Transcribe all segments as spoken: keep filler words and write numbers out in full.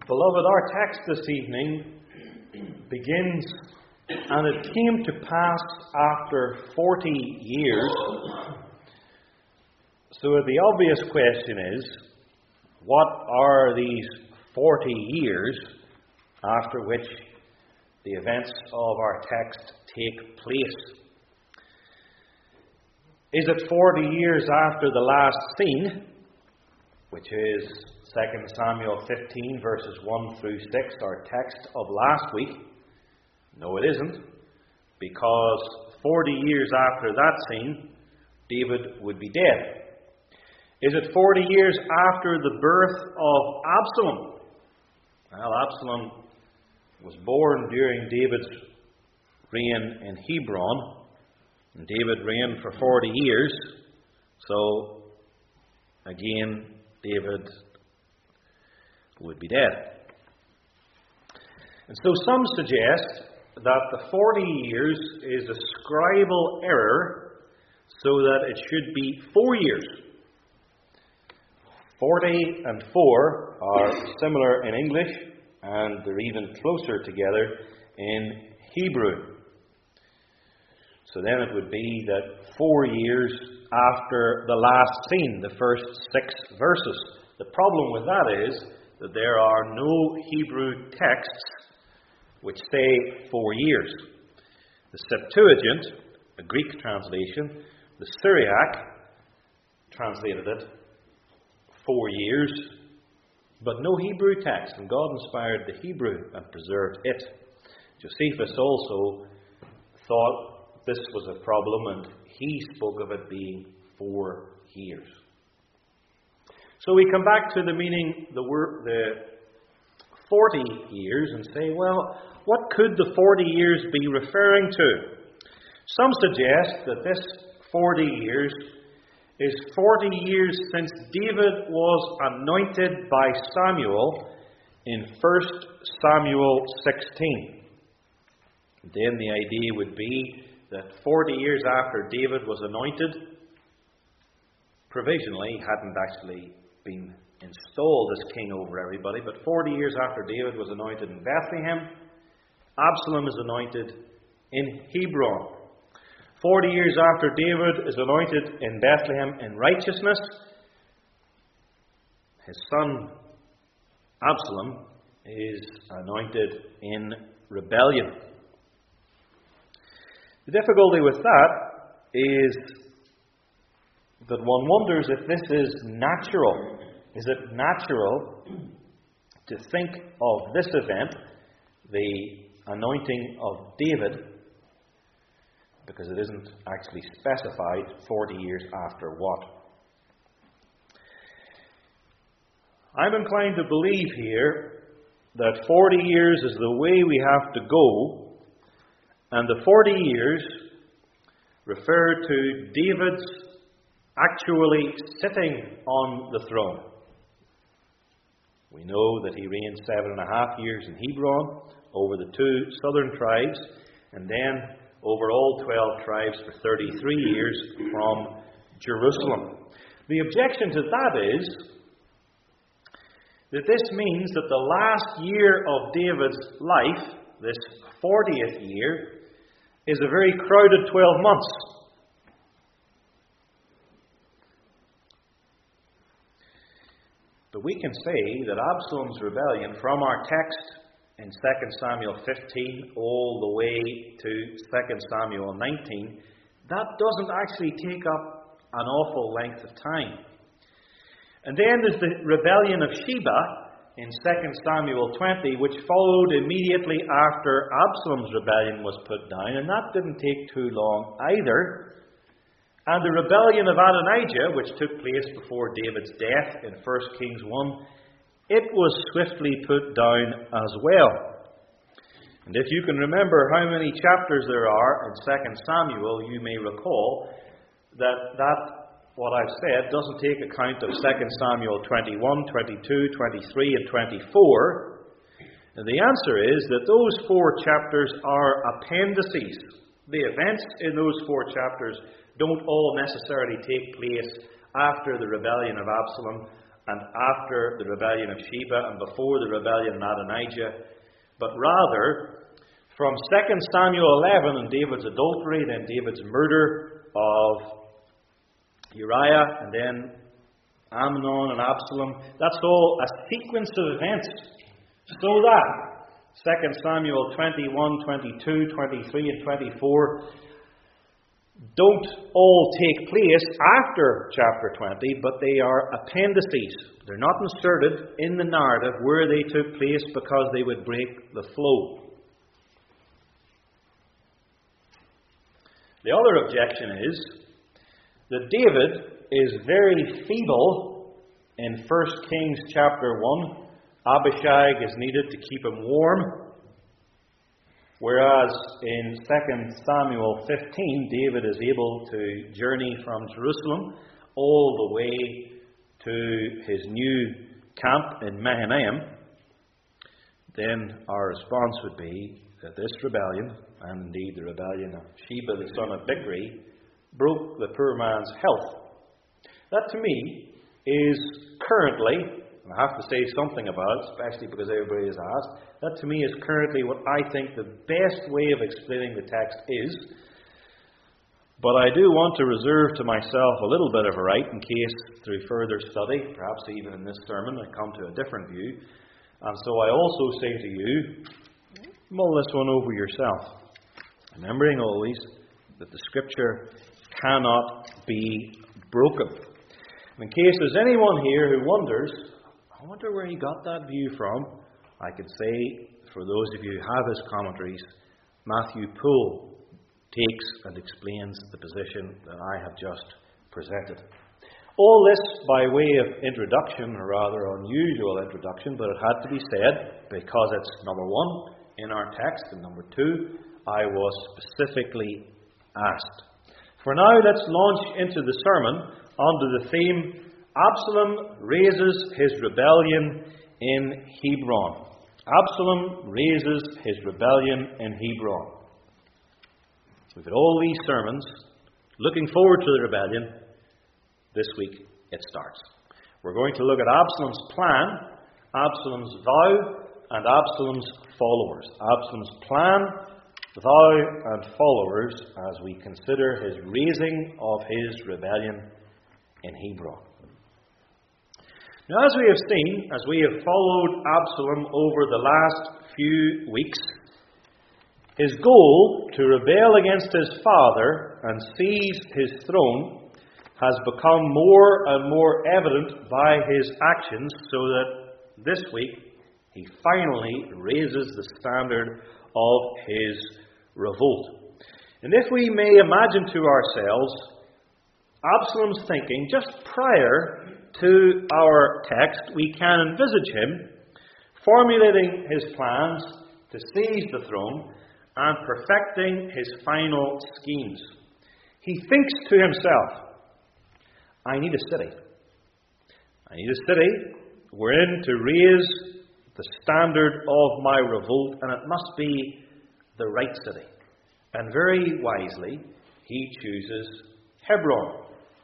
Beloved, our text this evening begins, and it came to pass after forty years. So the obvious question is, what are these forty years after which the events of our text take place? Is it forty years after the last scene, which is Second Samuel fifteen, verses one through six, our text of last week? No, it isn't, because forty years after that scene, David would be dead. Is it forty years after the birth of Absalom? Well, Absalom was born during David's reign in Hebron, and David reigned for forty years, so again, David would be dead. And so some suggest that the forty years is a scribal error, so that it should be four years. forty and four are similar in English, and they're even closer together in Hebrew. So then it would be that four years after the last scene, the first six verses. The problem with that is that there are no Hebrew texts which say four years. The Septuagint, a Greek translation, the Syriac translated it four years, but no Hebrew text, and God inspired the Hebrew and preserved it. Josephus also thought this was a problem, and he spoke of it being four years. So we come back to the meaning, the word, the forty years, and say, well, what could the forty years be referring to? Some suggest that this forty years is forty years since David was anointed by Samuel in First Samuel sixteen. Then the idea would be that forty years after David was anointed, provisionally, he hadn't actually been installed as king over everybody, but forty years after David was anointed in Bethlehem, Absalom is anointed in Hebron. Forty years after David is anointed in Bethlehem in righteousness, his son Absalom is anointed in rebellion. The difficulty with that is that one wonders if this is natural. Is it natural to think of this event, the anointing of David, because it isn't actually specified forty years after what? I'm inclined to believe here that forty years is the way we have to go, and the forty years refer to David's actually sitting on the throne. We know that he reigned seven and a half years in Hebron over the two southern tribes, and then over all twelve tribes for thirty-three years from Jerusalem. The objection to that is that this means that the last year of David's life, this fortieth year, is a very crowded twelve months. But we can say that Absalom's rebellion, from our text in Second Samuel fifteen all the way to Second Samuel nineteen, that doesn't actually take up an awful length of time. And then there's the rebellion of Sheba in Second Samuel twenty, which followed immediately after Absalom's rebellion was put down, and that didn't take too long either. And the rebellion of Adonijah, which took place before David's death in First Kings one, it was swiftly put down as well. And if you can remember how many chapters there are in Second Samuel, you may recall that that, what I've said, doesn't take account of Second Samuel twenty-one, twenty-two, twenty-three, and twenty-four. And the answer is that those four chapters are appendices. The events in those four chapters don't all necessarily take place after the rebellion of Absalom and after the rebellion of Sheba and before the rebellion of Adonijah, but rather from Second Samuel eleven and David's adultery, then David's murder of Uriah, and then Amnon and Absalom. That's all a sequence of events. So that Second Samuel twenty-one, twenty-two, twenty-three and twenty-four don't all take place after chapter twenty, but they are appendices. They're not inserted in the narrative where they took place because they would break the flow. The other objection is that David is very feeble in First Kings chapter one. Abishag is needed to keep him warm. Whereas in Second Samuel fifteen, David is able to journey from Jerusalem all the way to his new camp in Mahanaim. Then our response would be that this rebellion, and indeed the rebellion of Sheba the son of Bichri, broke the poor man's health. That to me is currently, and I have to say something about it, especially because everybody has asked, that to me is currently what I think the best way of explaining the text is. But I do want to reserve to myself a little bit of a right in case through further study, perhaps even in this sermon, I come to a different view. And so I also say to you, mull this one over yourself, remembering always that the Scripture cannot be broken. In case there's anyone here who wonders, I wonder where he got that view from, I could say, for those of you who have his commentaries, Matthew Poole takes and explains the position that I have just presented. All this by way of introduction, a rather unusual introduction, but it had to be said because it's number one in our text, and number two, I was specifically asked. For now, let's launch into the sermon under the theme, Absalom raises his rebellion in Hebron. Absalom raises his rebellion in Hebron. We've got all these sermons looking forward to the rebellion. This week it starts. We're going to look at Absalom's plan, Absalom's vow, and Absalom's followers. Absalom's plan, vow, and followers as we consider his raising of his rebellion in Hebron. Now, as we have seen, as we have followed Absalom over the last few weeks, his goal to rebel against his father and seize his throne has become more and more evident by his actions, so that this week he finally raises the standard of his revolt. And if we may imagine to ourselves Absalom's thinking just prior to our text, we can envisage him formulating his plans to seize the throne and perfecting his final schemes. He thinks to himself, I need a city. I need a city wherein to raise the standard of my revolt, and it must be the right city. And very wisely, he chooses Hebron.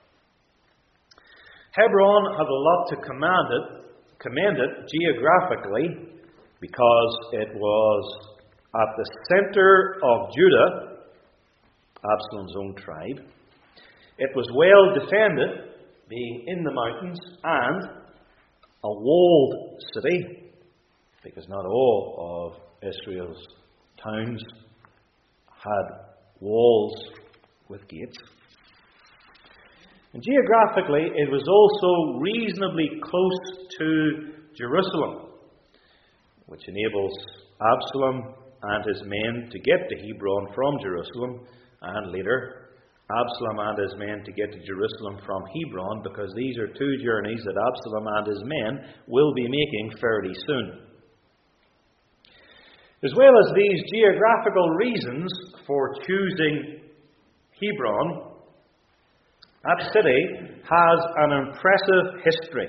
Hebron has a lot to command it, commend it geographically, because it was at the center of Judah, Absalom's own tribe. It was well defended, being in the mountains, and a walled city, because not all of Israel's towns had walls with gates. And geographically, it was also reasonably close to Jerusalem, which enables Absalom and his men to get to Hebron from Jerusalem, and later Absalom and his men to get to Jerusalem from Hebron, because these are two journeys that Absalom and his men will be making fairly soon. As well as these geographical reasons for choosing Hebron, that city has an impressive history.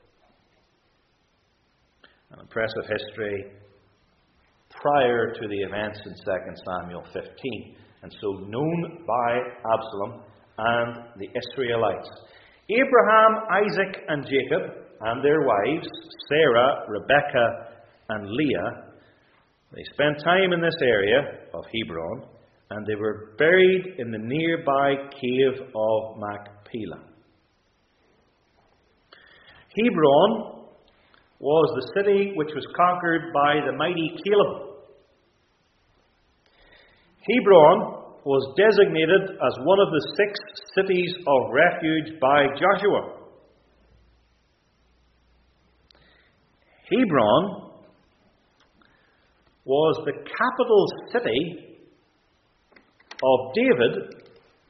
An impressive history prior to the events in Second Samuel fifteen, and so known by Absalom and the Israelites. Abraham, Isaac, and Jacob and their wives, Sarah, Rebekah, and Leah, they spent time in this area of Hebron, and they were buried in the nearby cave of Machpelah. Hebron was the city which was conquered by the mighty Caleb. Hebron was designated as one of the six cities of refuge by Joshua. Hebron was the capital city of David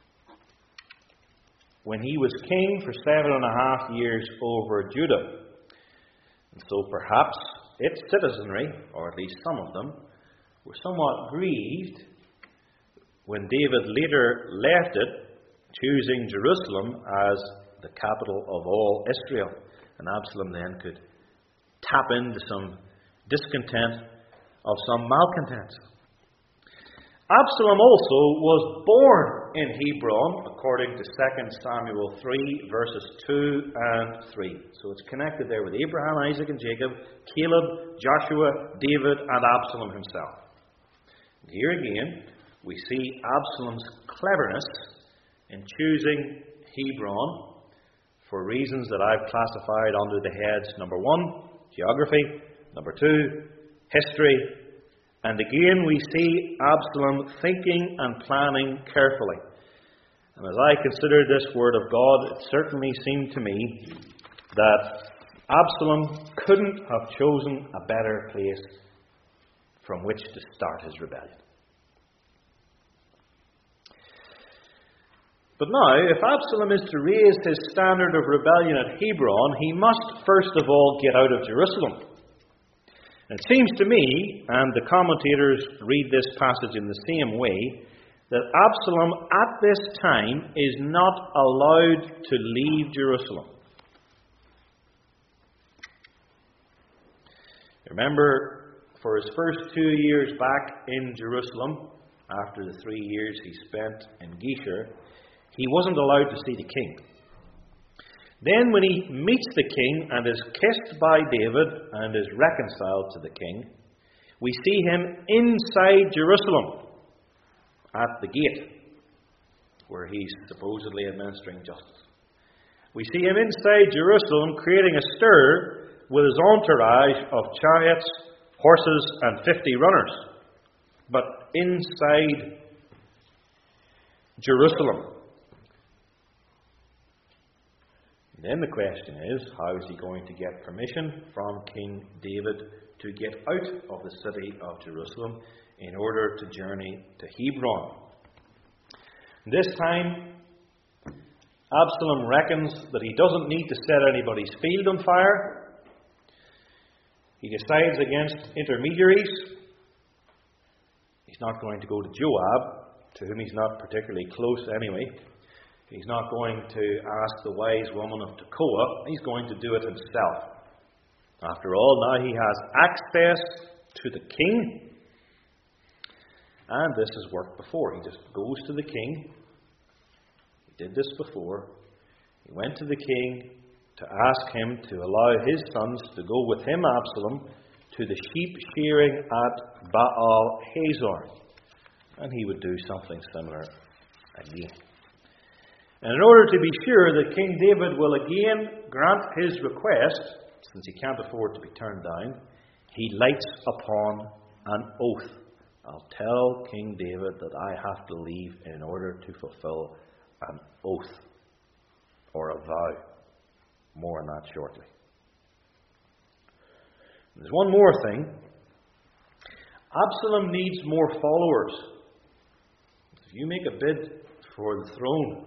when he was king for seven and a half years over Judah. And so perhaps its citizenry, or at least some of them, were somewhat grieved when David later left it, choosing Jerusalem as the capital of all Israel. And Absalom then could tap into some discontent of some malcontents. Absalom also was born in Hebron, according to Second Samuel three, verses two and three. So it's connected there with Abraham, Isaac, and Jacob, Caleb, Joshua, David, and Absalom himself. And here again, we see Absalom's cleverness in choosing Hebron for reasons that I've classified under the heads, number one, geography, number two, history, and again we see Absalom thinking and planning carefully. And as I considered this word of God, it certainly seemed to me that Absalom couldn't have chosen a better place from which to start his rebellion. But now, if Absalom is to raise his standard of rebellion at Hebron, he must first of all get out of Jerusalem. And it seems to me, and the commentators read this passage in the same way, that Absalom at this time is not allowed to leave Jerusalem. Remember, for his first two years back in Jerusalem, after the three years he spent in Geshur, he wasn't allowed to see the king. Then when he meets the king and is kissed by David and is reconciled to the king, we see him inside Jerusalem at the gate, where he's supposedly administering justice. We see him inside Jerusalem creating a stir with his entourage of chariots, horses, and fifty runners. But inside Jerusalem. Then the question is, how is he going to get permission from King David to get out of the city of Jerusalem in order to journey to Hebron? This time, Absalom reckons that he doesn't need to set anybody's field on fire. He decides against intermediaries. He's not going to go to Joab, to whom he's not particularly close anyway. He's not going to ask the wise woman of Tekoa. He's going to do it himself. After all, now he has access to the king. And this has worked before. He just goes to the king. He did this before. He went to the king to ask him to allow his sons to go with him, Absalom, to the sheep shearing at Baal Hazor. And he would do something similar again. And in order to be sure that King David will again grant his request, since he can't afford to be turned down, he lights upon an oath. I'll tell King David that I have to leave in order to fulfill an oath or a vow. More on that shortly. There's one more thing. Absalom needs more followers. If you make a bid for the throne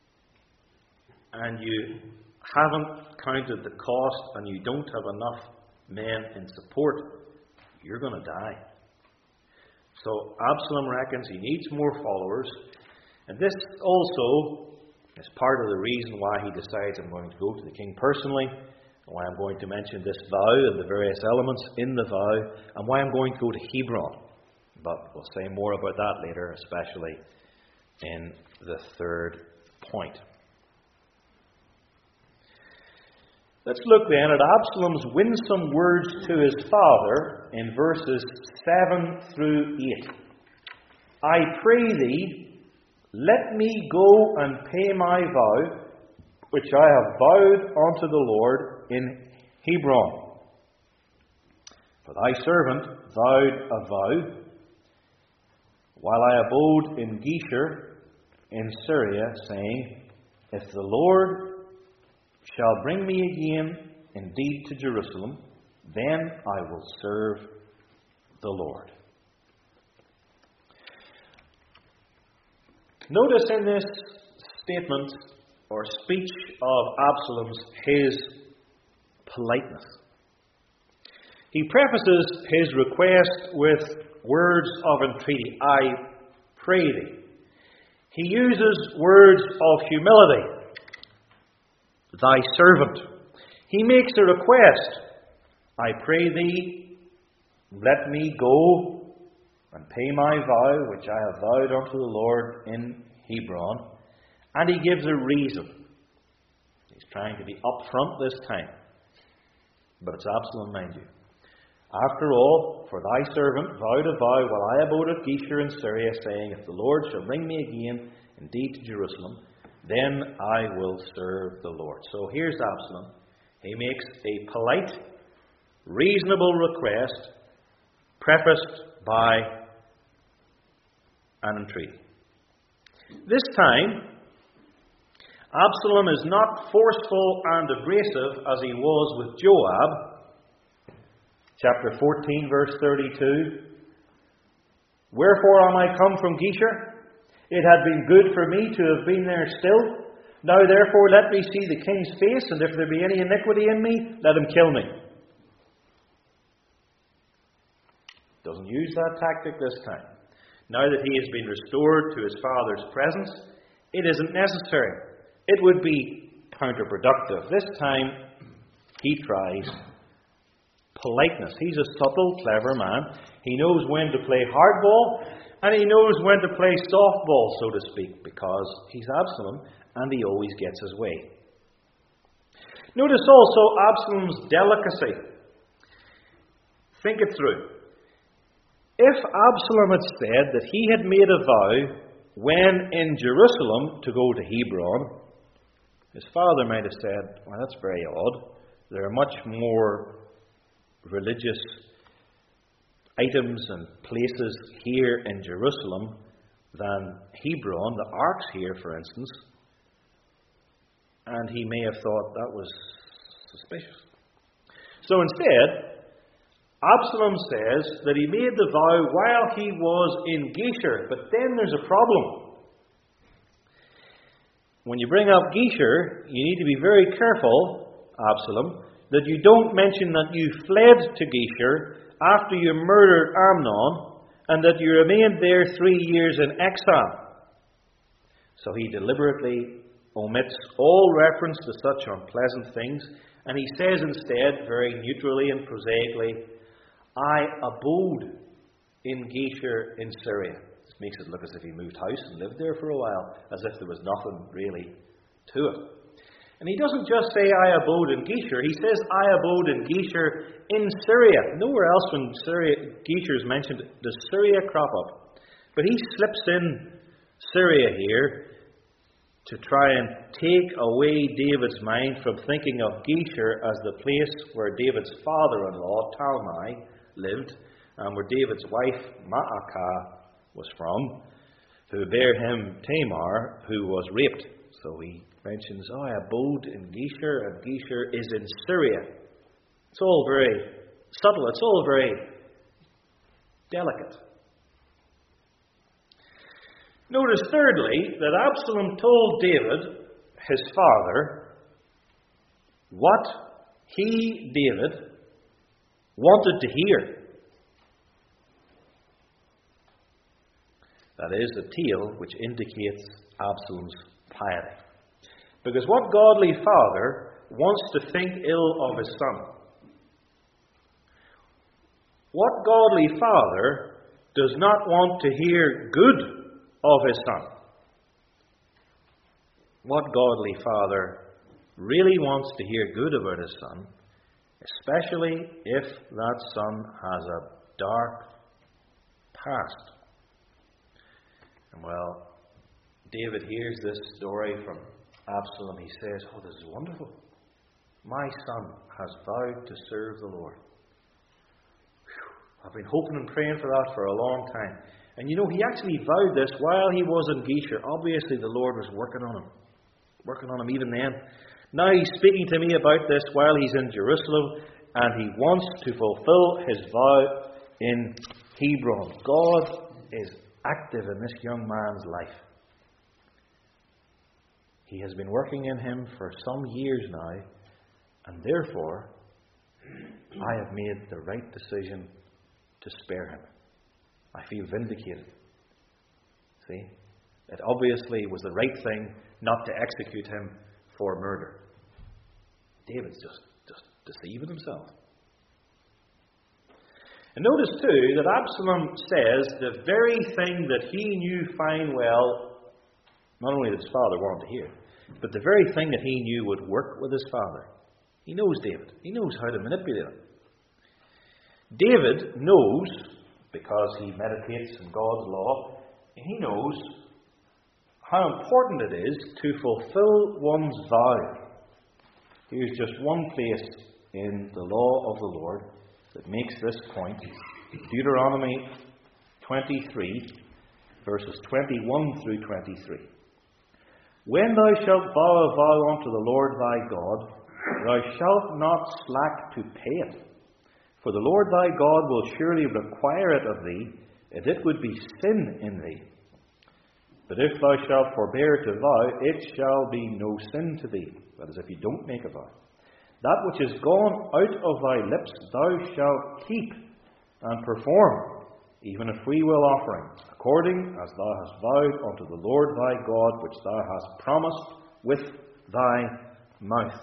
and you haven't counted the cost and you don't have enough men in support, you're going to die. So Absalom reckons he needs more followers. And this also is part of the reason why he decides, I'm going to go to the king personally, and why I'm going to mention this vow and the various elements in the vow, and why I'm going to go to Hebron. But we'll say more about that later, especially in the third point. Let's look then at Absalom's winsome words to his father in verses seven through eight. I pray thee, let me go and pay my vow, which I have vowed unto the Lord in Hebron. For thy servant vowed a vow, while I abode in Geshur in Syria, saying, if the Lord shall bring me again indeed to Jerusalem, then I will serve the Lord. Notice in this statement or speech of Absalom's his politeness. He prefaces his request with words of entreaty. I pray thee. He uses words of humility. Thy servant. He makes a request. I pray thee, let me go and pay my vow, which I have vowed unto the Lord in Hebron. And he gives a reason. He's trying to be upfront this time. But it's Absalom, mind you. After all, for thy servant vowed a vow while I abode at Geshur in Syria, saying, if the Lord shall bring me again indeed to Jerusalem, then I will serve the Lord. So here's Absalom. He makes a polite, reasonable request, prefaced by an entreaty. This time, Absalom is not forceful and abrasive as he was with Joab. Chapter fourteen, verse thirty-two. Wherefore am I come from Geshur? It had been good for me to have been there still. Now therefore let me see the king's face, and if there be any iniquity in me, let him kill me. Doesn't use that tactic this time. Now that he has been restored to his father's presence, it isn't necessary. It would be counterproductive. This time, he tries politeness. He's a subtle, clever man. He knows when to play hardball, and he knows when to play softball, so to speak, because he's Absalom, and he always gets his way. Notice also Absalom's delicacy. Think it through. If Absalom had said that he had made a vow when in Jerusalem to go to Hebron, his father might have said, well, that's very odd. There are much more religious items and places here in Jerusalem than Hebron. The ark's here, for instance. And he may have thought that was suspicious. So instead, Absalom says that he made the vow while he was in Geshur. But then there's a problem. When you bring up Geshur, you need to be very careful, Absalom, that you don't mention that you fled to Geshur after you murdered Amnon, and that you remained there three years in exile. So he deliberately omits all reference to such unpleasant things, and he says instead, very neutrally and prosaically, I abode in Geshur in Syria. This makes it look as if he moved house and lived there for a while, as if there was nothing really to it. And he doesn't just say, I abode in Geshur. He says, I abode in Geshur in Syria. Nowhere else when Syria, Geshur is mentioned does Syria crop up. But he slips in Syria here to try and take away David's mind from thinking of Geshur as the place where David's father-in-law, Talmai, lived, and where David's wife, Maacah, was from, who bare him Tamar, who was raped. So he mentions, oh, I abode in Geshur, and Geshur is in Syria. It's all very subtle. It's all very delicate. Notice, thirdly, that Absalom told David, his father, what he, David, wanted to hear. That is, a tale which indicates Absalom's piety. Because what godly father wants to think ill of his son? What godly father does not want to hear good of his son? What godly father really wants to hear good about his son, especially if that son has a dark past. And well, David hears this story from Absalom. He says, "Oh, this is wonderful. My son has vowed to serve the Lord." Whew. I've been hoping and praying for that for a long time. And you know, he actually vowed this while he was in Geshur. Obviously, the Lord was working on him. Working on him even then. Now he's speaking to me about this while he's in Jerusalem, and he wants to fulfill his vow in Hebron. God is active in this young man's life. He has been working in him for some years now, and therefore, I have made the right decision to spare him. I feel vindicated. See? It obviously was the right thing not to execute him for murder. David's just, just deceiving himself. And notice too that Absalom says the very thing that he knew fine well, not only that his father wanted to hear, but the very thing that he knew would work with his father. He knows David. He knows how to manipulate him. David knows, because he meditates in God's law, he knows how important it is to fulfill one's vow. Here's just one place in the law of the Lord that makes this point. Deuteronomy twenty-three, verses twenty-one through twenty-three. "When thou shalt vow a vow unto the Lord thy God, thou shalt not slack to pay it. For the Lord thy God will surely require it of thee, if it would be sin in thee. But if thou shalt forbear to vow, it shall be no sin to thee." That is, if you don't make a vow. "That which is gone out of thy lips thou shalt keep and perform, even a freewill offering, according as thou hast vowed unto the Lord thy God, which thou hast promised with thy mouth."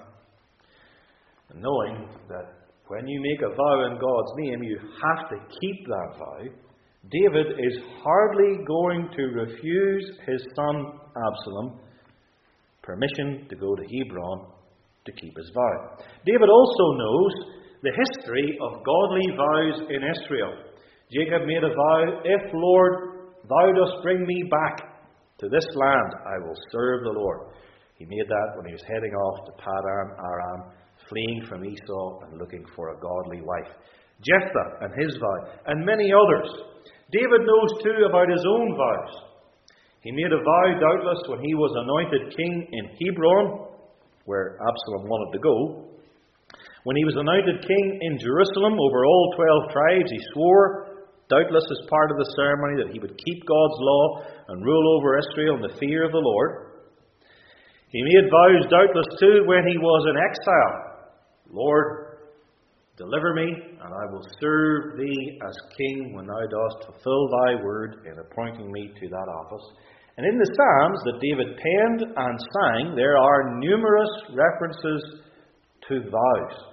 And knowing that when you make a vow in God's name, you have to keep that vow, David is hardly going to refuse his son Absalom permission to go to Hebron to keep his vow. David also knows the history of godly vows in Israel. Jacob made a vow, "If, Lord, thou dost bring me back to this land, I will serve the Lord." He made that when he was heading off to Padan Aram, fleeing from Esau and looking for a godly wife. Jephthah and his vow, and many others. David knows too about his own vows. He made a vow, doubtless, when he was anointed king in Hebron, where Absalom wanted to go. When he was anointed king in Jerusalem over all twelve tribes, he swore, doubtless as part of the ceremony, that he would keep God's law and rule over Israel in the fear of the Lord. He made vows, doubtless too, when he was in exile. "Lord, deliver me, and I will serve thee as king when thou dost fulfill thy word in appointing me to that office." And in the Psalms that David penned and sang, there are numerous references to vows.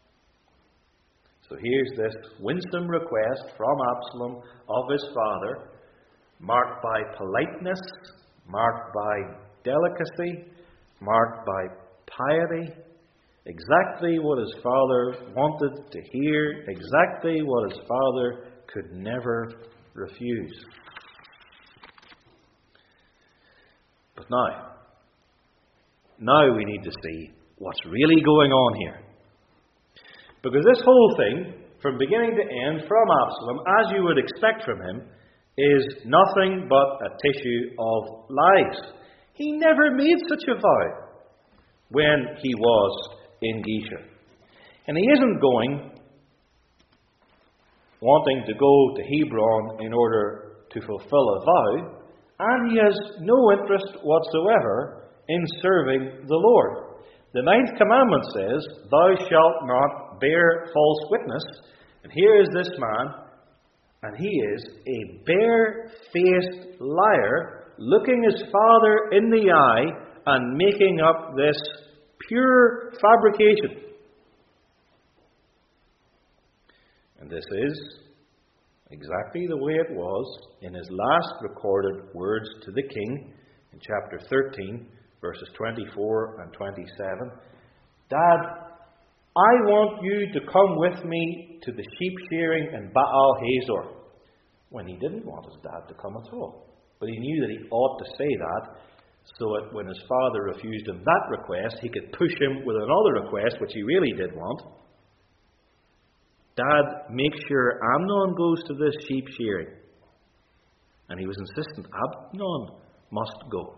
So here's this winsome request from Absalom of his father, marked by politeness, marked by delicacy, marked by piety. Exactly what his father wanted to hear, exactly what his father could never refuse. But now, now we need to see what's really going on here. Because this whole thing, from beginning to end, from Absalom, as you would expect from him, is nothing but a tissue of lies. He never made such a vow when he was in Geshur. And he isn't going, wanting to go to Hebron in order to fulfill a vow, and he has no interest whatsoever in serving the Lord. The ninth commandment says, "Thou shalt not bear false witness." And here is this man, and he is a bare-faced liar, looking his father in the eye and making up this pure fabrication. And this is exactly the way it was in his last recorded words to the king in chapter thirteen, verses twenty-four and twenty-seven, Dad, I want you to come with me to the sheep shearing in Baal Hazor. When he didn't want his dad to come at all. But he knew that he ought to say that, so that when his father refused him that request, he could push him with another request, which he really did want. Dad, make sure Amnon goes to this sheep shearing. And he was insistent, Amnon must go.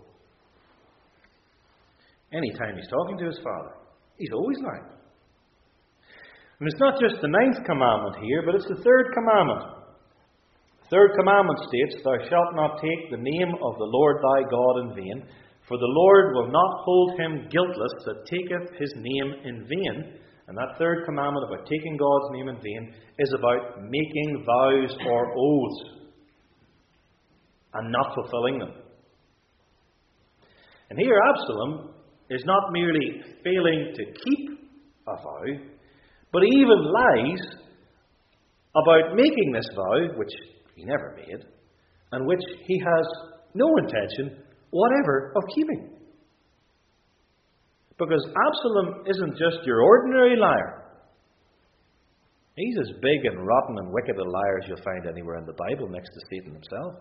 Anytime he's talking to his father, he's always lying. And it's not just the ninth commandment here, but it's the third commandment. Third commandment states, Thou shalt not take the name of the Lord thy God in vain, for the Lord will not hold him guiltless that taketh his name in vain. And that third commandment about taking God's name in vain is about making vows or oaths and not fulfilling them. And here Absalom is not merely failing to keep a vow, but he even lies about making this vow, which he never made, and which he has no intention whatever of keeping. Because Absalom isn't just your ordinary liar. He's as big and rotten and wicked a liar as you'll find anywhere in the Bible, next to Satan himself.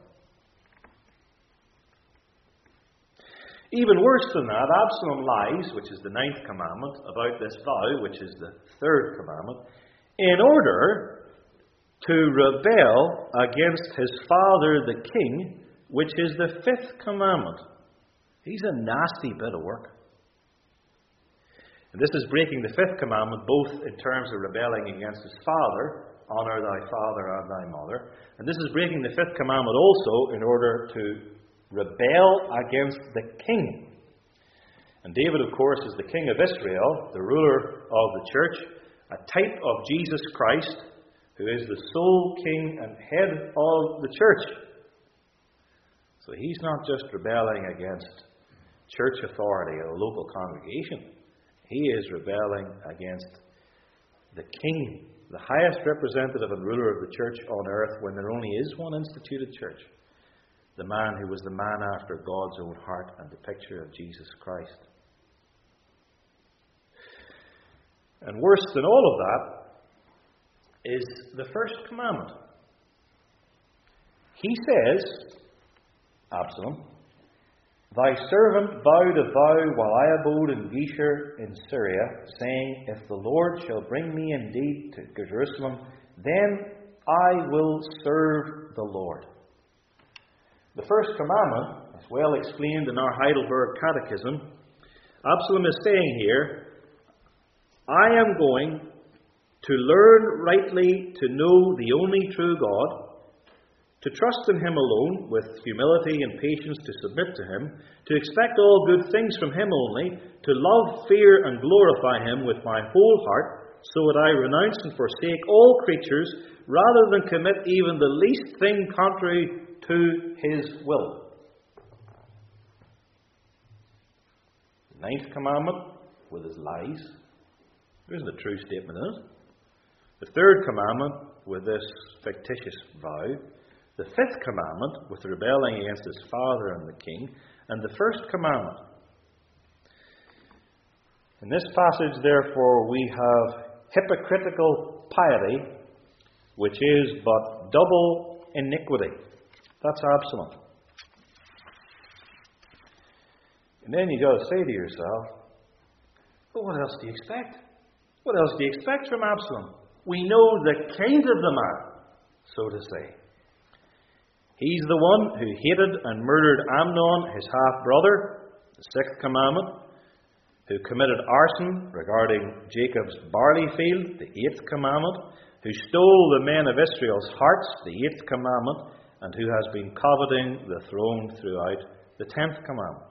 Even worse than that, Absalom lies, which is the ninth commandment, about this vow, which is the third commandment, in order to rebel against his father the king, which is the fifth commandment. He's a nasty bit of work. And this is breaking the fifth commandment both in terms of rebelling against his father, honour thy father and thy mother, and this is breaking the fifth commandment also in order to rebel against the king. And David, of course, is the king of Israel, the ruler of the church, a type of Jesus Christ, who is the sole king and head of the church. So he's not just rebelling against church authority or a local congregation. He is rebelling against the king, the highest representative and ruler of the church on earth, when there only is one instituted church. The man who was the man after God's own heart and the picture of Jesus Christ. And worse than all of that is the first commandment. He says, Absalom, Thy servant vowed a vow while I abode in Geshur in Syria, saying, If the Lord shall bring me indeed to Jerusalem, then I will serve the Lord. The first commandment is well explained in our Heidelberg Catechism. Absalom is saying here, I am going to learn rightly to know the only true God, to trust in Him alone with humility and patience to submit to Him, to expect all good things from Him only, to love, fear, and glorify Him with my whole heart, so that I renounce and forsake all creatures, rather than commit even the least thing contrary to His will. The ninth commandment with his lies. There isn't a true statement in it. The third commandment with this fictitious vow. The fifth commandment with rebelling against his father and the king. And the first commandment. In this passage, therefore, we have hypocritical piety, which is but double iniquity. That's Absalom. And then you've got to say to yourself, but what else do you expect? What else do you expect from Absalom? We know the kind of the man, so to say. He's the one who hated and murdered Amnon, his half-brother, the sixth commandment, who committed arson regarding Jacob's barley field, the eighth commandment, who stole the men of Israel's hearts, the eighth commandment, and who has been coveting the throne throughout, the tenth commandment.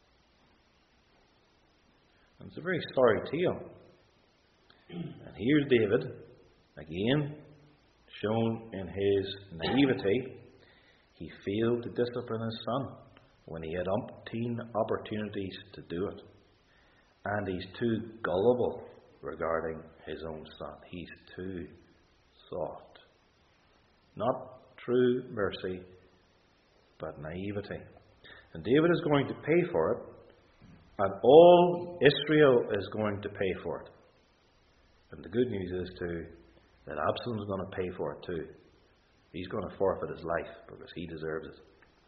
And it's a very sorry tale. And here's David, again, shown in his naivety. He failed to discipline his son when he had umpteen opportunities to do it. And he's too gullible regarding his own son. He's too soft. Not true mercy, but naivety. And David is going to pay for it And all Israel is going to pay for it. And the good news is too that Absalom's going to pay for it too. He's going to forfeit his life because he deserves it.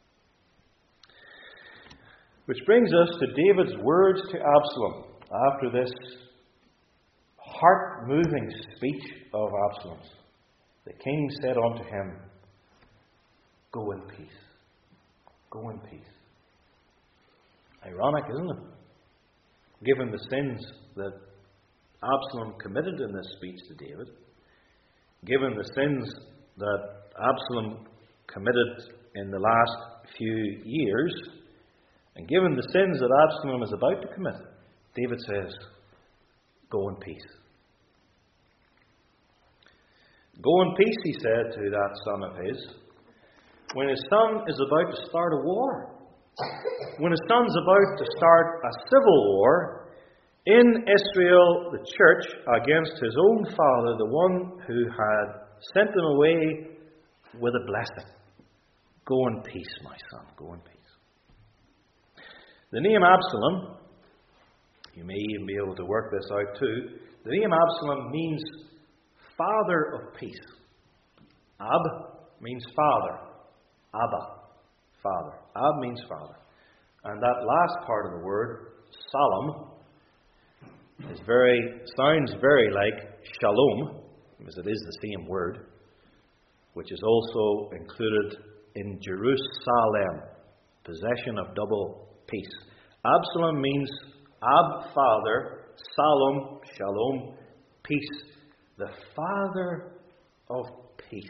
Which brings us to David's words to Absalom after this heart-moving speech of Absalom's. The king said unto him, "Go in peace. Go in peace." Ironic, isn't it? Given the sins that Absalom committed in this speech to David, given the sins that Absalom committed in the last few years, and given the sins that Absalom is about to commit, David says, "Go in peace." Go in peace, he said to that son of his, when his son is about to start a war. When his son's about to start a civil war in Israel, the church, against his own father, the one who had sent him away with a blessing. Go in peace, my son, go in peace. The name Absalom, you may even be able to work this out too, the name Absalom means father of peace. Ab means father. Abba, father. Ab means father. And that last part of the word, Salam, is very sounds very like shalom, because it is the same word, which is also included in Jerusalem, possession of double peace. Absalom means Ab, father, Salam, shalom, peace. The father of peace.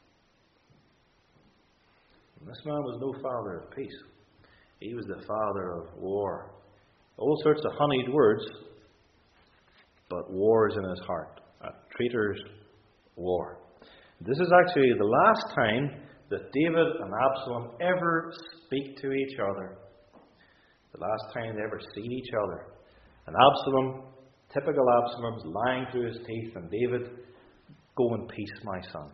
And this man was no father of peace. He was the father of war. All sorts of honeyed words, but war is in his heart. A traitor's war. This is actually the last time that David and Absalom ever speak to each other. The last time they ever see each other. And Absalom, typical Absalom, is lying through his teeth, and David, "Go in peace, my son."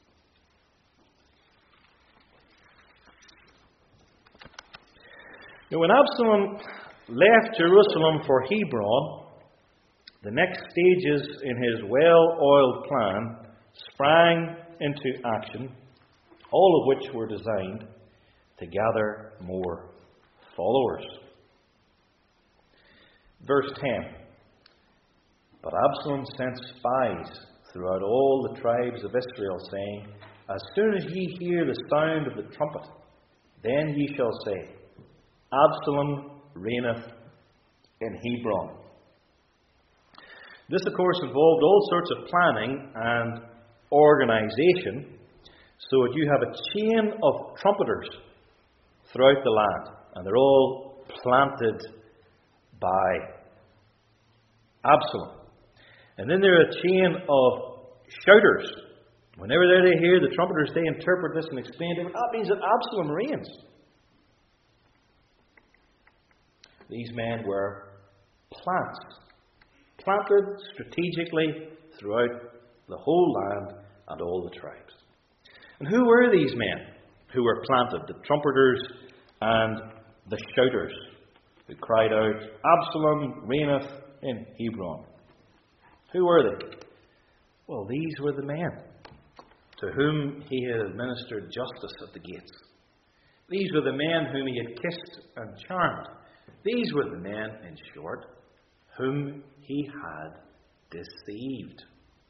Now, when Absalom left Jerusalem for Hebron, the next stages in his well-oiled plan sprang into action, all of which were designed to gather more followers. Verse ten. But Absalom sent spies throughout all the tribes of Israel, saying, "As soon as ye hear the sound of the trumpet, then ye shall say, Absalom reigneth in Hebron." This, of course, involved all sorts of planning and organization, so that you have a chain of trumpeters throughout the land, and they're all planted by Absalom. And then there are a chain of shouters. Whenever they hear the trumpeters, they interpret this and explain to them, that means that Absalom reigns. These men were plants, planted strategically throughout the whole land and all the tribes. And who were these men who were planted? The trumpeters and the shouters who cried out, "Absalom reigneth in Hebron." Who were they? Well, these were the men to whom he had administered justice at the gates. These were the men whom he had kissed and charmed. These were the men, in short, whom he had deceived.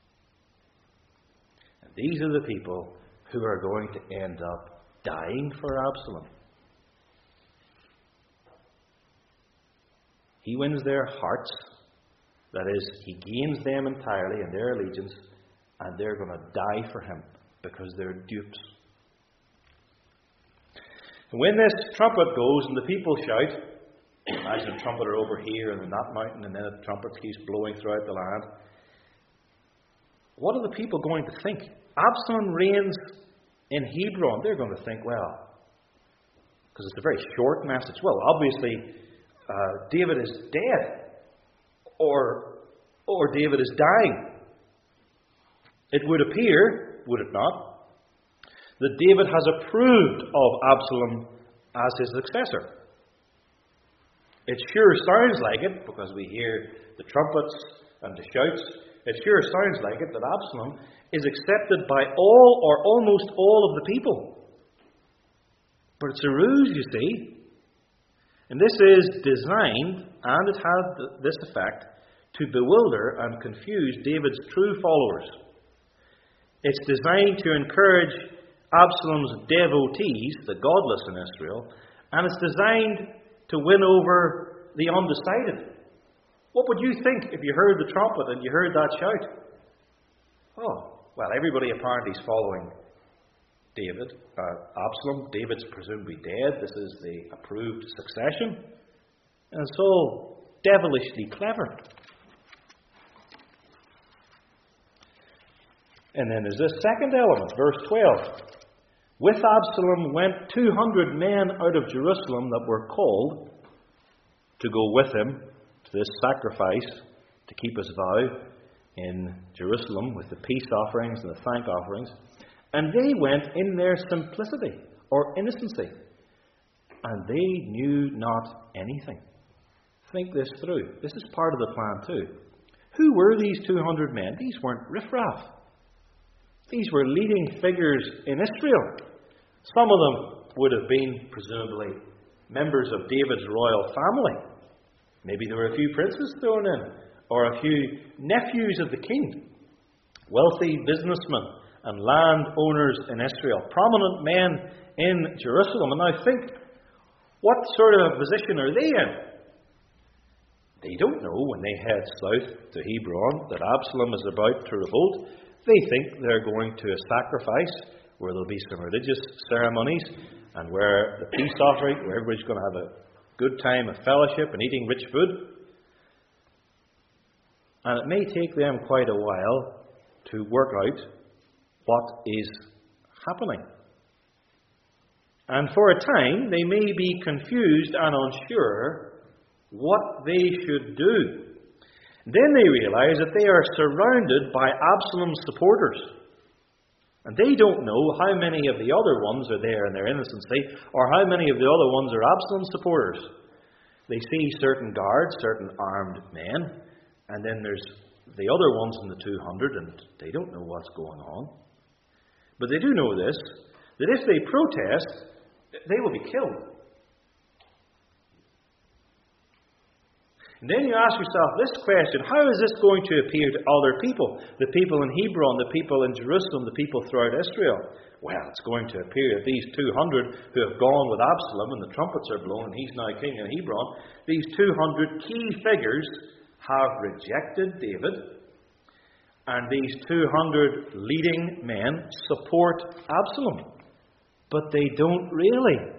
And these are the people who are going to end up dying for Absalom. He wins their hearts. That is, he gains them entirely in their allegiance, and they're going to die for him because they're dupes. And when this trumpet goes and the people shout, imagine a trumpeter over here and in that mountain, and then a trumpet keeps blowing throughout the land. What are the people going to think? Absalom reigns in Hebron. They're going to think, well, because it's a very short message. Well, obviously, uh, David is dead. Or, or David is dying. It would appear, would it not, that David has approved of Absalom as his successor. It sure sounds like it, because we hear the trumpets and the shouts. It sure sounds like it that Absalom is accepted by all or almost all of the people. But it's a ruse, you see. And this is designed, and it has this effect, to bewilder and confuse David's true followers. It's designed to encourage Absalom's devotees, the godless in Israel, and it's designed to win over the undecided. What would you think if you heard the trumpet and you heard that shout? Oh, well, everybody apparently is following David, uh, Absalom. David's presumably dead. This is the approved succession. And it's all devilishly clever. And then there's this second element, verse twelve. With Absalom went two hundred men out of Jerusalem that were called to go with him to this sacrifice, to keep his vow in Jerusalem with the peace offerings and the thank offerings. And they went in their simplicity or innocency, and they knew not anything. Think this through. This is part of the plan too. Who were these two hundred men? These weren't riffraff. These were leading figures in Israel. Some of them would have been, presumably, members of David's royal family. Maybe there were a few princes thrown in, or a few nephews of the king. Wealthy businessmen and landowners in Israel. Prominent men in Jerusalem. And now think, what sort of position are they in? They don't know when they head south to Hebron that Absalom is about to revolt. They think they're going to a sacrifice where there'll be some religious ceremonies and where the peace offering, where everybody's going to have a good time of fellowship and eating rich food. And it may take them quite a while to work out what is happening. And for a time, they may be confused and unsure what they should do. Then they realize that they are surrounded by Absalom's supporters. And they don't know how many of the other ones are there in their innocency, or how many of the other ones are Absalom's supporters. They see certain guards, certain armed men, and then there's the other ones in the two hundred, and they don't know what's going on. But they do know this, that if they protest, they will be killed. And then you ask yourself this question: how is this going to appear to other people? The people in Hebron, the people in Jerusalem, the people throughout Israel. Well, it's going to appear that these two hundred who have gone with Absalom and the trumpets are blown and he's now king in Hebron, these two hundred key figures have rejected David, and these two hundred leading men support Absalom. But they don't really.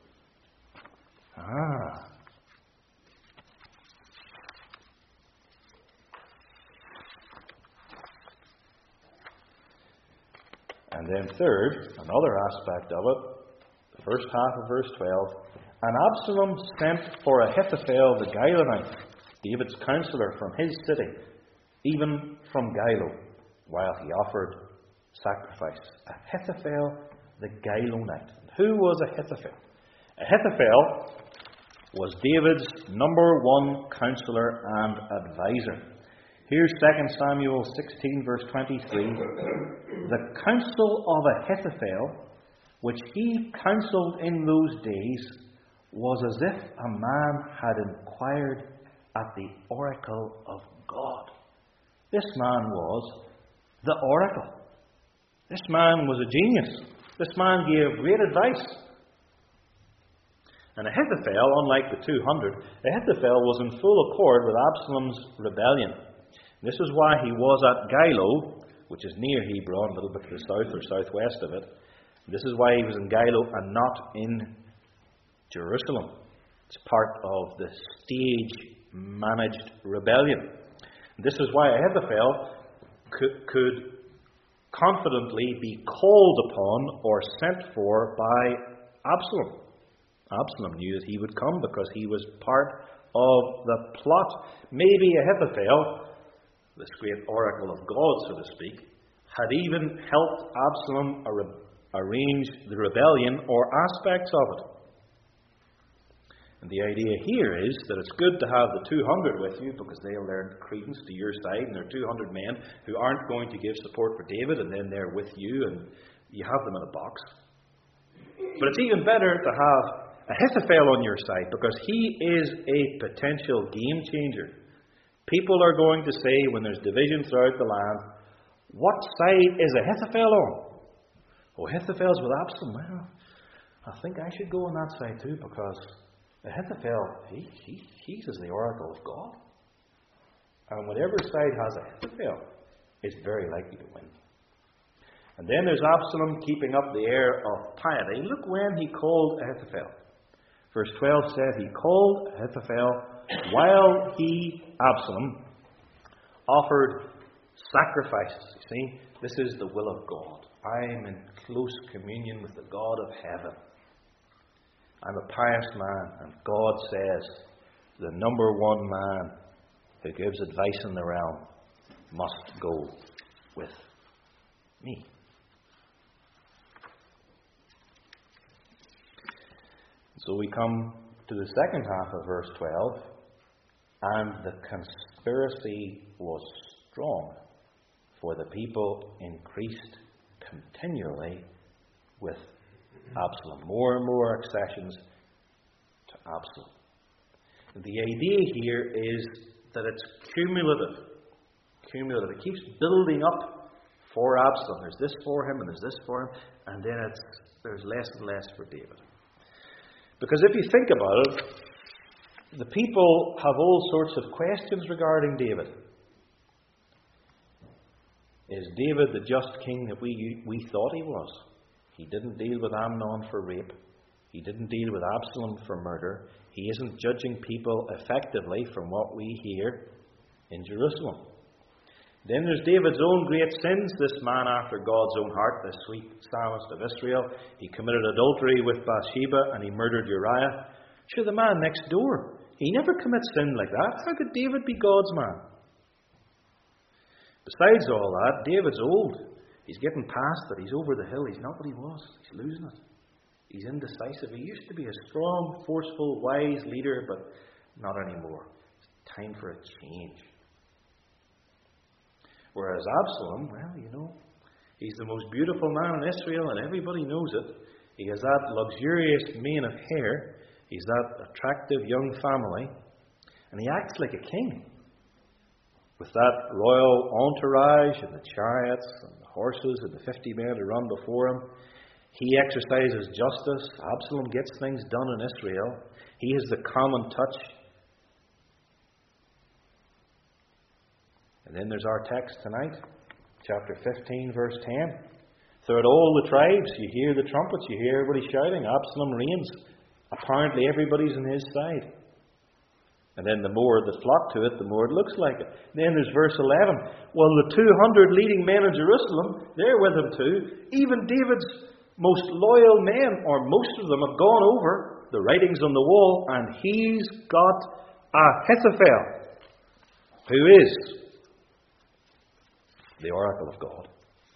Ah. And then third, another aspect of it, the first half of verse twelve, and Absalom sent for Ahithophel the Gilonite, David's counselor from his city, even from Gilo, while he offered sacrifice. Ahithophel the Gilonite. Who was Ahithophel? Ahithophel was David's number one counselor and advisor. Here's Second Samuel sixteen, verse twenty-three. The counsel of Ahithophel, which he counselled in those days, was as if a man had inquired at the oracle of God. This man was the oracle. This man was a genius. This man gave great advice. And Ahithophel, unlike the two hundred, Ahithophel was in full accord with Absalom's rebellion. This is why he was at Gilo, which is near Hebron, a little bit to the south or southwest of it. This is why he was in Gilo and not in Jerusalem. It's part of the stage-managed rebellion. This is why Ahithophel could, could confidently be called upon or sent for by Absalom. Absalom knew that he would come because he was part of the plot. Maybe Ahithophel, this great oracle of God, so to speak, had even helped Absalom ar- arrange the rebellion or aspects of it. And the idea here is that it's good to have the two hundred with you because they'll lend credence to your side, and there are two hundred men who aren't going to give support for David, and then they're with you, and you have them in a box. But it's even better to have Ahithophel on your side because he is a potential game changer. People are going to say when there's division throughout the land, what side is Ahithophel on? Oh, Ahithophel's with Absalom. Well, I think I should go on that side too because Ahithophel, he, he, he's as the oracle of God. And whatever side has Ahithophel is very likely to win. And then there's Absalom keeping up the air of piety. Look when he called Ahithophel. Verse twelve said he called Ahithophel while he, Absalom, offered sacrifices. You see, this is the will of God. I am in close communion with the God of heaven. I'm a pious man, and God says the number one man who gives advice in the realm must go with me. So we come to the second half of verse twelve, and the conspiracy was strong, for the people increased continually with Absalom. More and more accessions to Absalom. The idea here is that it's cumulative. Cumulative. It keeps building up for Absalom. There's this for him, and there's this for him, and then it's there's less and less for David. Because if you think about it, the people have all sorts of questions regarding David. Is David the just king that we we thought he was? He didn't deal with Amnon for rape. He didn't deal with Absalom for murder. He isn't judging people effectively from what we hear in Jerusalem. Then there's David's own great sins, this man after God's own heart, this sweet psalmist of Israel. He committed adultery with Bathsheba and he murdered Uriah. Sure, the man next door, he never commits sin like that. How could David be God's man? Besides all that, David's old. He's getting past it. He's over the hill. He's not what he was. He's losing it. He's indecisive. He used to be a strong, forceful, wise leader, but not anymore. It's time for a change. Whereas Absalom, well, you know, he's the most beautiful man in Israel and everybody knows it. He has that luxurious mane of hair. He's that attractive young family. And he acts like a king. With that royal entourage and the chariots and the horses and the fifty men to run before him. He exercises justice. Absalom gets things done in Israel. He has the common touch. And then there's our text tonight, chapter fifteen, verse ten. Throughout all the tribes, you hear the trumpets, you hear everybody shouting, Absalom reigns. Apparently everybody's on his side. And then the more that flock to it, the more it looks like it. Then there's verse eleven. Well, the two hundred leading men of Jerusalem, they're with him too. Even David's most loyal men, or most of them, have gone over the writings on the wall, and he's got Ahithophel, who is the oracle of God.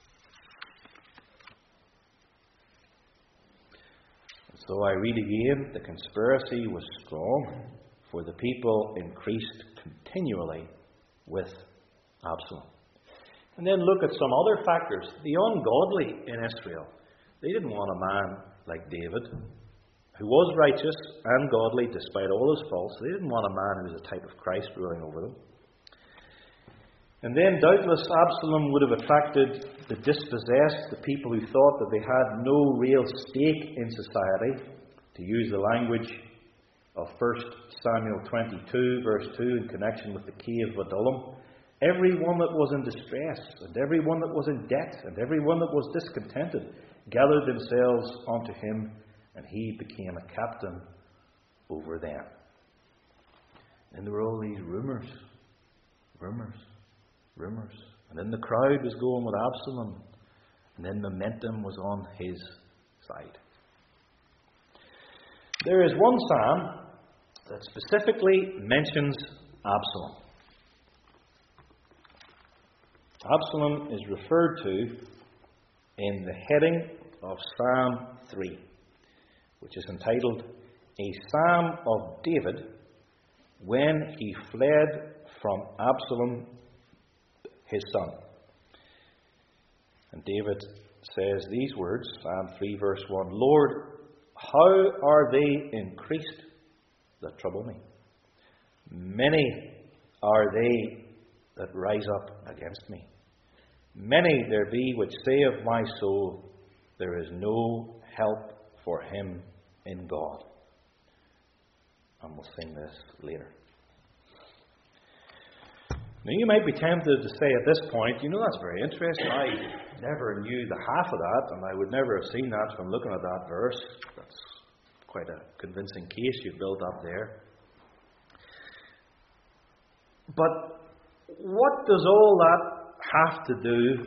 So I read again, the conspiracy was strong, for the people increased continually with Absalom. And then look at some other factors. The ungodly in Israel. They didn't want a man like David, who was righteous and godly despite all his faults. They didn't want a man who was a type of Christ ruling over them. And then doubtless Absalom would have attracted the dispossessed, the people who thought that they had no real stake in society, to use the language of First Samuel twenty-two, verse two, in connection with the cave of Adullam. Everyone that was in distress, and everyone that was in debt, and everyone that was discontented, gathered themselves unto him, and he became a captain over them. And there were all these rumours, rumours. Rumours. And then the crowd was going with Absalom. And then momentum was on his side. There is one psalm that specifically mentions Absalom. Absalom is referred to in the heading of Psalm three, which is entitled, a psalm of David when he fled from Absalom, his son. And David says these words, Psalm three verse one, Lord, how are they increased that trouble me? Many are they that rise up against me. Many there be which say of my soul, there is no help for him in God. And we'll sing this later. Now you might be tempted to say at this point, you know, that's very interesting. I never knew the half of that, and I would never have seen that from looking at that verse. That's quite a convincing case you've built up there. But what does all that have to do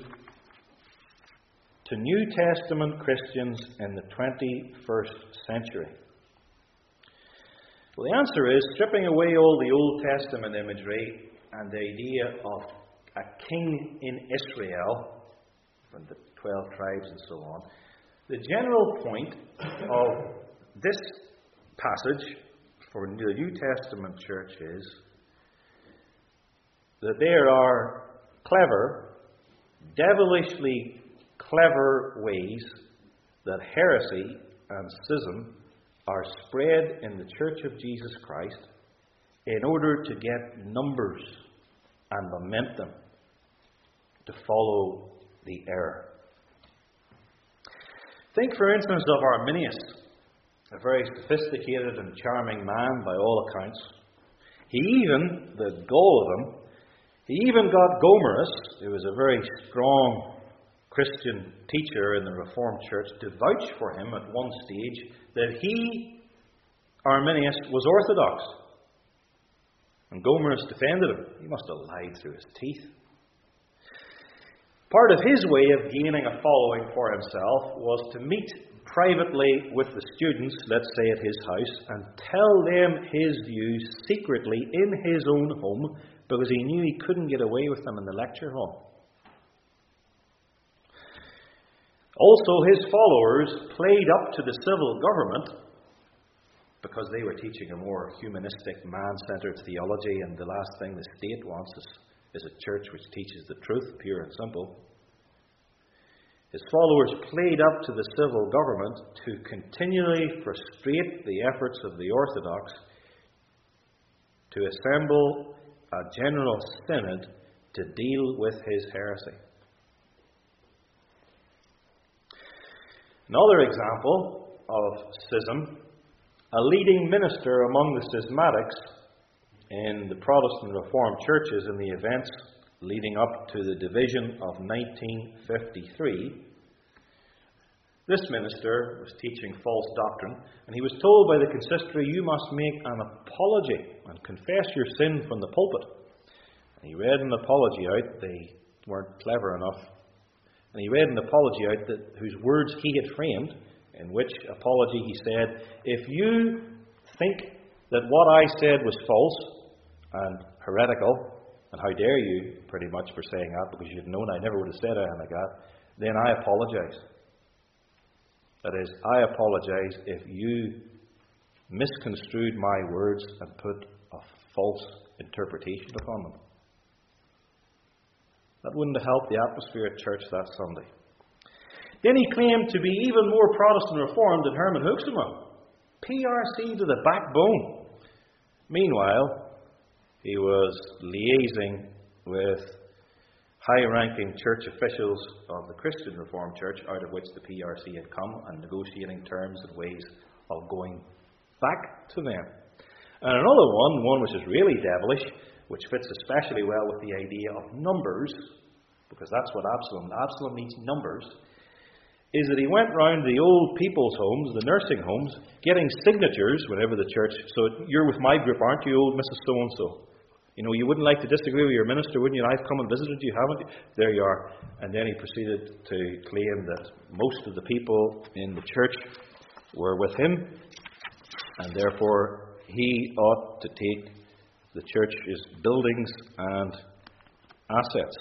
to New Testament Christians in the twenty-first century? Well, the answer is, stripping away all the Old Testament imagery and the idea of a king in Israel, from the twelve tribes and so on, the general point of this passage for the New Testament church is that there are clever, devilishly clever ways that heresy and schism are spread in the Church of Jesus Christ in order to get numbers and momentum to follow the error. Think, for instance, of Arminius, a very sophisticated and charming man by all accounts. He even, the gall of him, he even got Gomarus, who was a very strong Christian teacher in the Reformed Church, to vouch for him at one stage that he, Arminius, was orthodox. And Gomarus defended him. He must have lied through his teeth. Part of his way of gaining a following for himself was to meet privately with the students, let's say at his house, and tell them his views secretly in his own home, because he knew he couldn't get away with them in the lecture hall. Also, his followers played up to the civil government because they were teaching a more humanistic, man-centered theology, and the last thing the state wants is, is a church which teaches the truth, pure and simple. His followers played up to the civil government to continually frustrate the efforts of the Orthodox to assemble a general synod to deal with his heresy. Another example of schism, a leading minister among the schismatics in the Protestant Reformed churches in the events leading up to the division of nineteen fifty-three. This minister was teaching false doctrine, and he was told by the consistory, you must make an apology and confess your sin from the pulpit. And he read an apology out. They weren't clever enough. And he read an apology out that, whose words he had framed, in which apology he said, if you think that what I said was false and heretical, and how dare you, pretty much, for saying that, because you'd known I never would have said anything like that, then I apologize. That is, I apologize if you misconstrued my words and put a false interpretation upon them. That wouldn't have helped the atmosphere at church that Sunday. Then he claimed to be even more Protestant Reformed than Herman Hoeksema. P R C to the backbone. Meanwhile, he was liaising with high-ranking church officials of the Christian Reformed Church, out of which the P R C had come, and negotiating terms and ways of going back to them. And another one, one which is really devilish, which fits especially well with the idea of numbers, because that's what Absalom, Absalom needs numbers, is that he went round the old people's homes, the nursing homes, getting signatures whenever the church, so you're with my group, aren't you, old Missus So-and-so? You know, you wouldn't like to disagree with your minister, wouldn't you? I've come and visited you, haven't you? There you are. And then he proceeded to claim that most of the people in the church were with him, and therefore he ought to take the church's buildings and assets.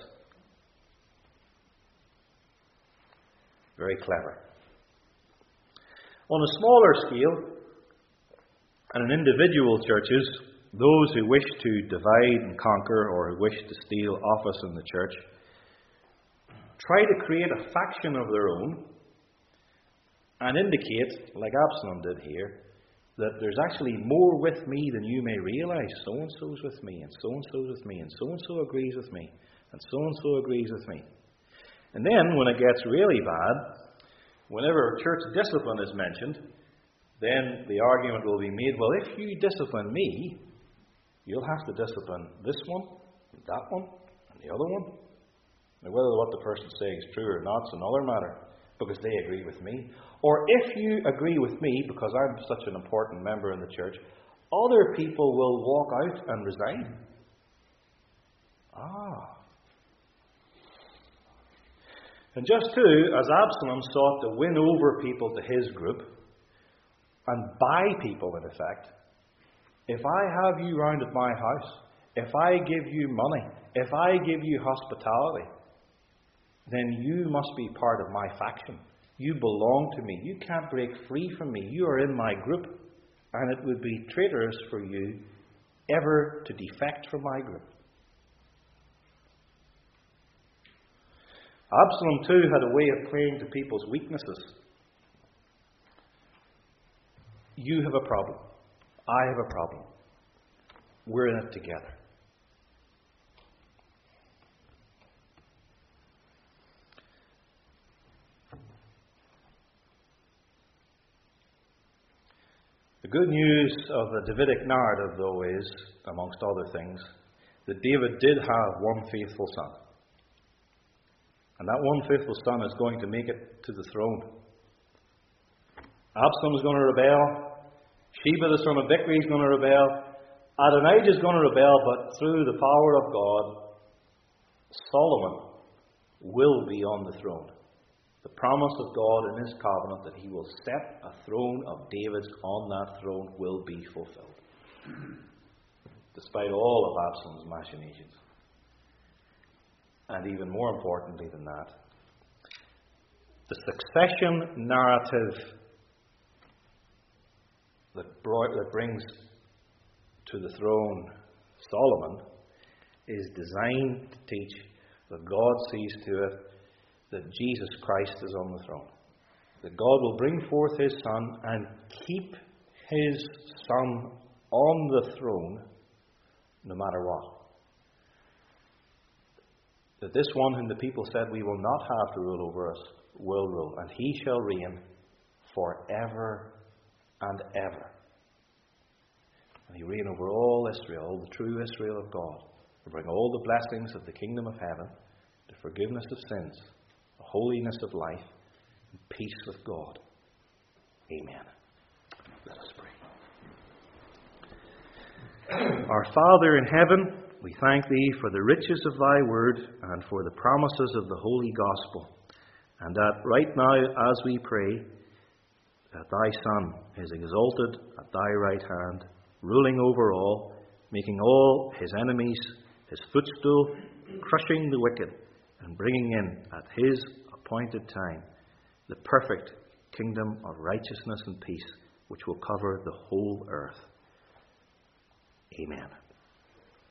Very clever. On a smaller scale, And in individual churches, those who wish to divide and conquer or who wish to steal office in the church try to create a faction of their own and indicate, like Absalom did here, that there's actually more with me than you may realize. So-and-so's with me, and so-and-so's with me, and so-and-so agrees with me, and so-and-so agrees with me. And then, when it gets really bad, whenever church discipline is mentioned, then the argument will be made, well, if you discipline me, you'll have to discipline this one, and that one, and the other one. Now, whether what the person's saying is true or not is another matter, because they agree with me. Or if you agree with me, because I'm such an important member in the church, other people will walk out and resign. Ah. And just too, as Absalom sought to win over people to his group, and buy people in effect, if I have you round at my house, if I give you money, if I give you hospitality, then you must be part of my faction. You belong to me. You can't break free from me. You are in my group. And it would be traitorous for you ever to defect from my group. Absalom too had a way of playing to people's weaknesses. You have a problem. I have a problem. We're in it together. The good news of the Davidic narrative, though, is, amongst other things, that David did have one faithful son. And that one faithful son is going to make it to the throne. Absalom is going to rebel. Sheba, the son of Bichri, is going to rebel. Adonijah is going to rebel, but through the power of God, Solomon will be on the throne. The promise of God in His covenant that He will set a throne of David's on that throne will be fulfilled. Despite all of Absalom's machinations. And even more importantly than that, the succession narrative that, brought, that brings to the throne Solomon is designed to teach that God sees to it that Jesus Christ is on the throne. That God will bring forth His Son and keep His Son on the throne no matter what. That this one whom the people said we will not have to rule over us will rule, and He shall reign forever and ever. And He reign over all Israel, all the true Israel of God, to bring all the blessings of the kingdom of heaven, the forgiveness of sins, the holiness of life, and peace with God. Amen. Let us pray. Our Father in heaven, we thank Thee for the riches of Thy word and for the promises of the Holy Gospel. And that right now, as we pray, that Thy Son is exalted at Thy right hand, ruling over all, making all His enemies His footstool, crushing the wicked, and bringing in at His appointed time the perfect kingdom of righteousness and peace which will cover the whole earth. Amen.